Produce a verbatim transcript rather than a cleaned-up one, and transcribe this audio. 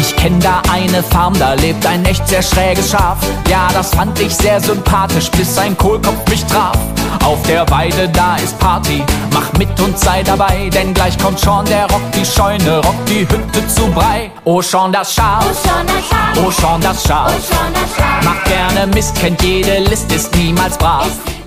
Ich kenn da eine Farm, da lebt ein echt sehr schräges Schaf. Ja, das fand ich sehr sympathisch, bis ein Kohlkopf mich traf. Auf der Weide, da ist Party, mach mit und sei dabei, denn gleich kommt Sean, der rockt die Scheune, rockt die Hütte zu Brei. Oh Sean, das Schaf, Oh Sean, das Schaf, oh Sean, das oh Schaf, Sean, das Schaf, macht gerne Mist, kennt jede List, ist niemals brav. ist